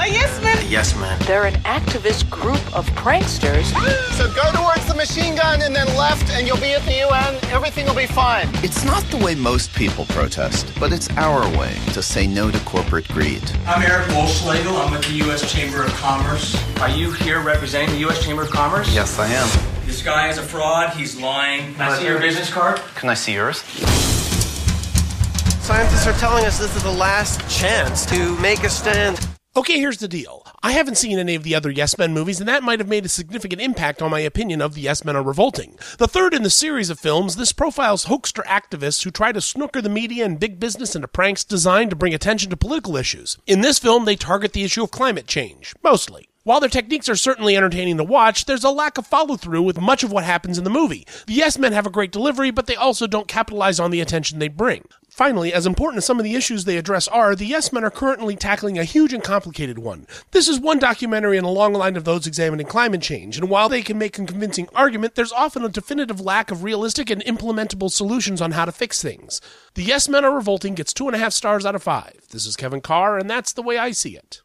A yes man? A yes man. They're an activist group of pranksters. So go towards the machine gun and then left and you'll be at the UN. Everything will be fine. It's not the way most people protest, but it's our way to say no to corporate greed. I'm Eric Wolfschlegel. I'm with the U.S. Chamber of Commerce. Are you here representing the U.S. Chamber of Commerce? Yes, I am. This guy is a fraud. He's lying. Can I see your business card? Can I see yours? Scientists are telling us this is the last chance to make a stand. Okay, here's the deal. I haven't seen any of the other Yes Men movies, and that might have made a significant impact on my opinion of The Yes Men Are Revolting. The third in the series of films, this profiles hoaxer activists who try to snooker the media and big business into pranks designed to bring attention to political issues. In this film, they target the issue of climate change, mostly. While their techniques are certainly entertaining to watch, there's a lack of follow-through with much of what happens in the movie. The Yes Men have a great delivery, but they also don't capitalize on the attention they bring. Finally, as important as some of the issues they address are, the Yes Men are currently tackling a huge and complicated one. This is one documentary in a long line of those examining climate change, and while they can make a convincing argument, there's often a definitive lack of realistic and implementable solutions on how to fix things. The Yes Men Are Revolting gets 2.5 stars out of 5. This is Kevin Carr, and that's the way I see it.